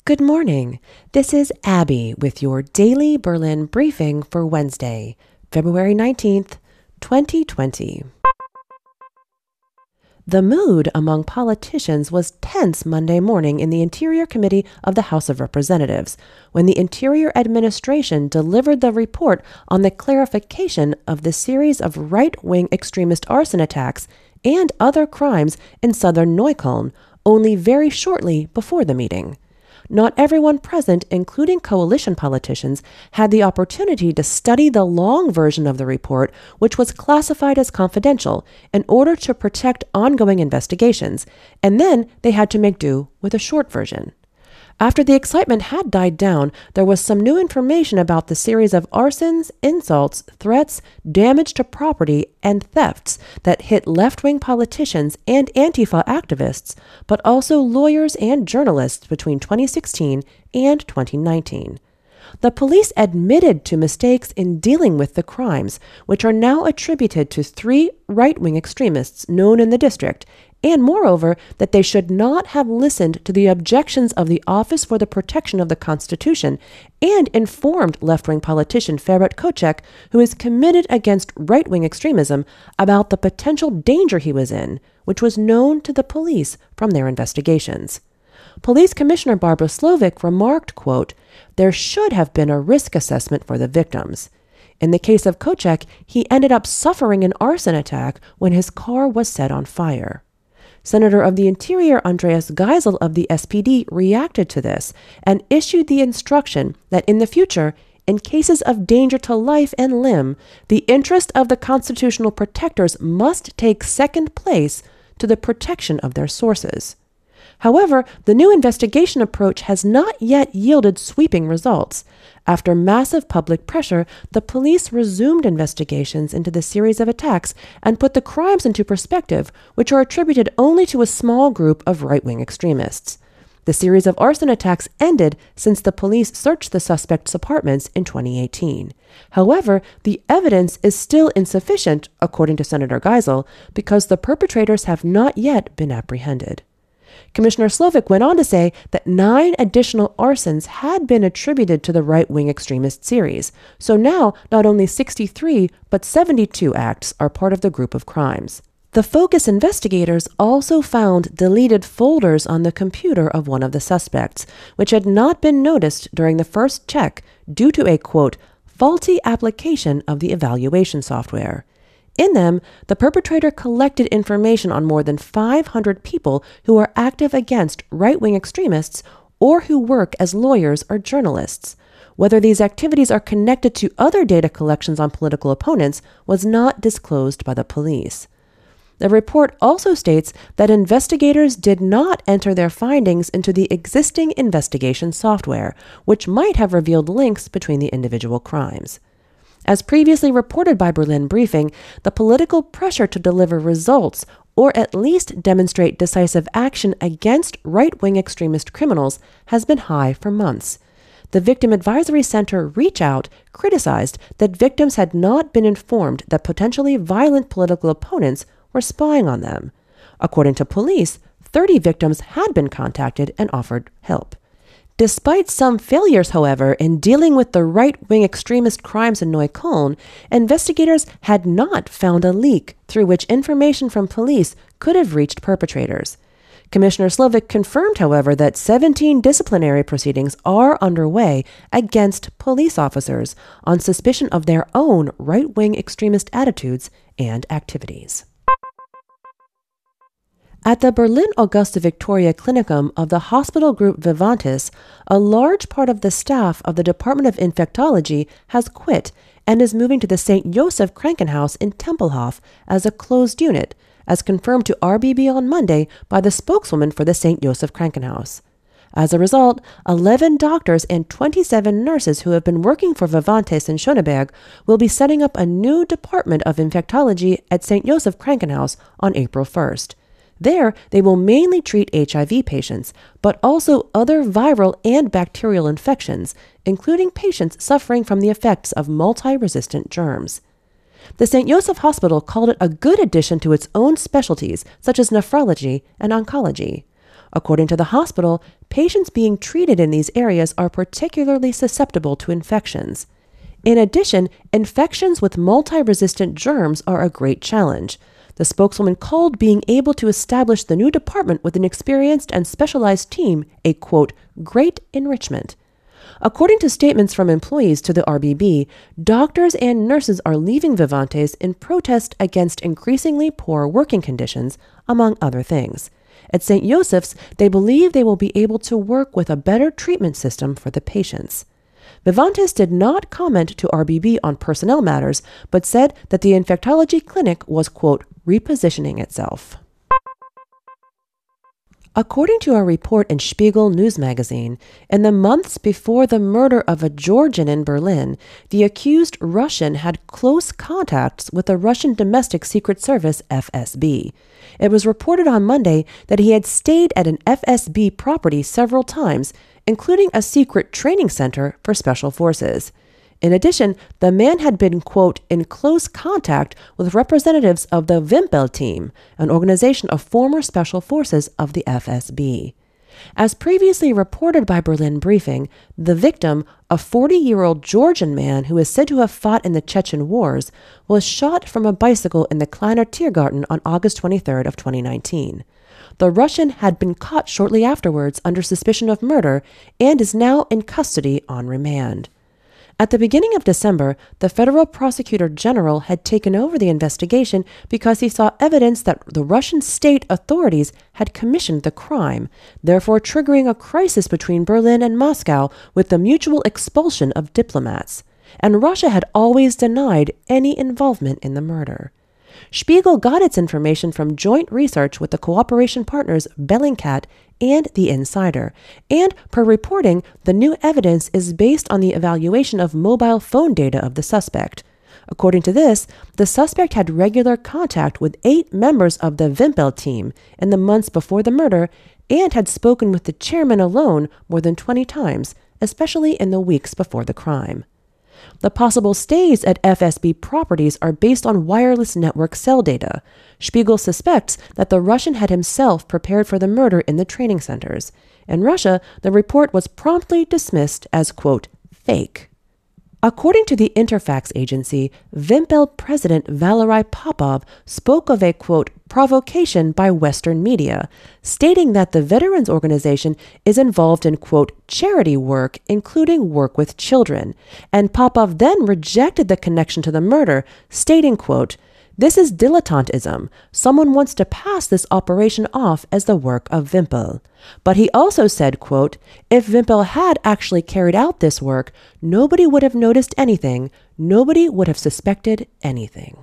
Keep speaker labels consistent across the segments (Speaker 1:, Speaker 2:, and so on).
Speaker 1: Good morning. This is Abby with your daily Berlin briefing for Wednesday, February 19th, 2020. The mood among politicians was tense Monday morning in the Interior Committee of the House of Representatives, when the Interior Administration delivered the report on the clarification of the series of right-wing extremist arson attacks and other crimes in southern Neukölln only very shortly before the meeting. Not everyone present, including coalition politicians, had the opportunity to study the long version of the report, which was classified as confidential in order to protect ongoing investigations, and then they had to make do with a short version. After the excitement had died down, there was some new information about the series of arsons, insults, threats, damage to property, and thefts that hit left-wing politicians and Antifa activists, but also lawyers and journalists between 2016 and 2019. The police admitted to mistakes in dealing with the crimes, which are now attributed to 3 right-wing extremists known in the district, and moreover, that they should not have listened to the objections of the Office for the Protection of the Constitution and informed left-wing politician Ferhat Koçak, who is committed against right-wing extremism, about the potential danger he was in, which was known to the police from their investigations. Police Commissioner Barbara Slovic remarked, quote, "There should have been a risk assessment for the victims. In the case of Koçak, he ended up suffering an arson attack when his car was set on fire." Senator of the Interior Andreas Geisel of the SPD reacted to this and issued the instruction that in the future, in cases of danger to life and limb, the interest of the constitutional protectors must take second place to the protection of their sources. However, the new investigation approach has not yet yielded sweeping results. After massive public pressure, the police resumed investigations into the series of attacks and put the crimes into perspective, which are attributed only to a small group of right-wing extremists. The series of arson attacks ended since the police searched the suspects' apartments in 2018. However, the evidence is still insufficient, according to Senator Geisel, because the perpetrators have not yet been apprehended. Commissioner Slovic went on to say that 9 additional arsons had been attributed to the right-wing extremist series, so now not only 63 but 72 acts are part of the group of crimes. The Focus investigators also found deleted folders on the computer of one of the suspects, which had not been noticed during the first check due to a, quote, faulty application of the evaluation software. In them, the perpetrator collected information on more than 500 people who are active against right-wing extremists or who work as lawyers or journalists. Whether these activities are connected to other data collections on political opponents was not disclosed by the police. The report also states that investigators did not enter their findings into the existing investigation software, which might have revealed links between the individual crimes. As previously reported by Berlin Briefing, the political pressure to deliver results or at least demonstrate decisive action against right-wing extremist criminals has been high for months. The Victim Advisory Center Reach Out criticized that victims had not been informed that potentially violent political opponents were spying on them. According to police, 30 victims had been contacted and offered help. Despite some failures, however, in dealing with the right-wing extremist crimes in Neukölln, investigators had not found a leak through which information from police could have reached perpetrators. Commissioner Slovic confirmed, however, that 17 disciplinary proceedings are underway against police officers on suspicion of their own right-wing extremist attitudes and activities. At the Berlin Augusta Victoria Klinikum of the hospital group Vivantes, a large part of the staff of the Department of Infectology has quit and is moving to the St. Joseph Krankenhaus in Tempelhof as a closed unit, as confirmed to RBB on Monday by the spokeswoman for the St. Joseph Krankenhaus. As a result, 11 doctors and 27 nurses who have been working for Vivantes in Schöneberg will be setting up a new department of infectology at St. Joseph Krankenhaus on April 1st. There, they will mainly treat HIV patients, but also other viral and bacterial infections, including patients suffering from the effects of multi-resistant germs. The St. Joseph Hospital called it a good addition to its own specialties, such as nephrology and oncology. According to the hospital, patients being treated in these areas are particularly susceptible to infections. In addition, infections with multi-resistant germs are a great challenge. The spokeswoman called being able to establish the new department with an experienced and specialized team a, quote, great enrichment. According to statements from employees to the RBB, doctors and nurses are leaving Vivantes in protest against increasingly poor working conditions, among other things. At St. Joseph's, they believe they will be able to work with a better treatment system for the patients. Vivantes did not comment to RBB on personnel matters, but said that the infectology clinic was, quote, repositioning itself. According to a report in Spiegel News magazine, in the months before the murder of a Georgian in Berlin, the accused Russian had close contacts with the Russian domestic secret service FSB. It was reported on Monday that he had stayed at an FSB property several times, including a secret training center for special forces. In addition, the man had been, quote, in close contact with representatives of the Wimpel team, an organization of former special forces of the FSB. As previously reported by Berlin Briefing, the victim, a 40-year-old Georgian man who is said to have fought in the Chechen wars, was shot from a bicycle in the Kleiner Tiergarten on August 23rd of 2019. The Russian had been caught shortly afterwards under suspicion of murder and is now in custody on remand. At the beginning of December, the federal prosecutor general had taken over the investigation because he saw evidence that the Russian state authorities had commissioned the crime, therefore triggering a crisis between Berlin and Moscow with the mutual expulsion of diplomats. And Russia had always denied any involvement in the murder. Spiegel got its information from joint research with the cooperation partners Bellingcat and The Insider, and per reporting, the new evidence is based on the evaluation of mobile phone data of the suspect. According to this, the suspect had regular contact with 8 members of the Wimpel team in the months before the murder and had spoken with the chairman alone more than 20 times, especially in the weeks before the crime. The possible stays at FSB properties are based on wireless network cell data. Spiegel suspects that the Russian had himself prepared for the murder in the training centers. In Russia, the report was promptly dismissed as, quote, fake. According to the Interfax agency, Wimpel president Valery Popov spoke of a, quote, provocation by Western media, stating that the veterans organization is involved in, quote, charity work, including work with children. And Popov then rejected the connection to the murder, stating, quote, this is dilettantism. Someone wants to pass this operation off as the work of Wimpel. But he also said, quote, if Wimpel had actually carried out this work, nobody would have noticed anything. Nobody would have suspected anything.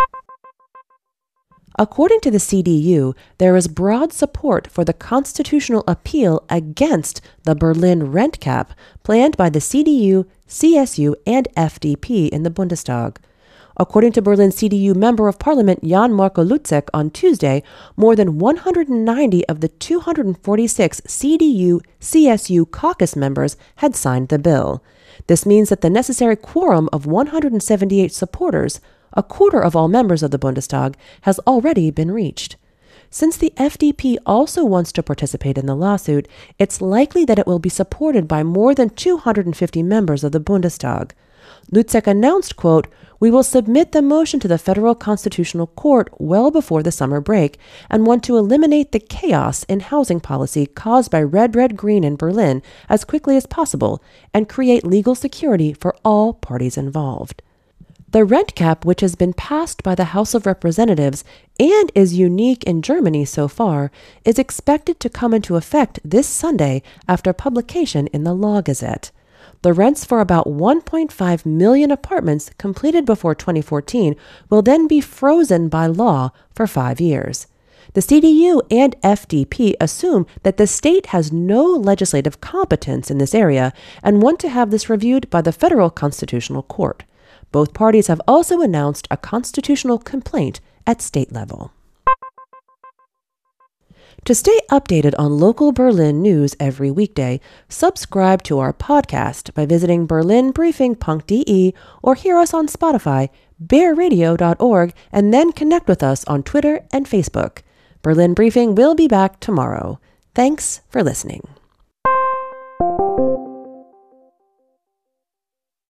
Speaker 1: According to the CDU, there is broad support for the constitutional appeal against the Berlin rent cap planned by the CDU, CSU, and FDP in the Bundestag. According to Berlin CDU Member of Parliament Jan Marko Lutzek on Tuesday, more than 190 of the 246 CDU-CSU caucus members had signed the bill. This means that the necessary quorum of 178 supporters, a quarter of all members of the Bundestag, has already been reached. Since the FDP also wants to participate in the lawsuit, it's likely that it will be supported by more than 250 members of the Bundestag. Lutzek announced, quote, we will submit the motion to the Federal Constitutional Court well before the summer break and want to eliminate the chaos in housing policy caused by Red, Red, Green in Berlin as quickly as possible and create legal security for all parties involved. The rent cap, which has been passed by the House of Representatives and is unique in Germany so far, is expected to come into effect this Sunday after publication in the Law Gazette. The rents for about 1.5 million apartments completed before 2014 will then be frozen by law for 5 years. The CDU and FDP assume that the state has no legislative competence in this area and want to have this reviewed by the Federal Constitutional Court. Both parties have also announced a constitutional complaint at state level. To stay updated on local Berlin news every weekday, subscribe to our podcast by visiting berlinbriefing.de or hear us on Spotify, bearradio.org, and then connect with us on Twitter and Facebook. Berlin Briefing will be back tomorrow. Thanks for listening.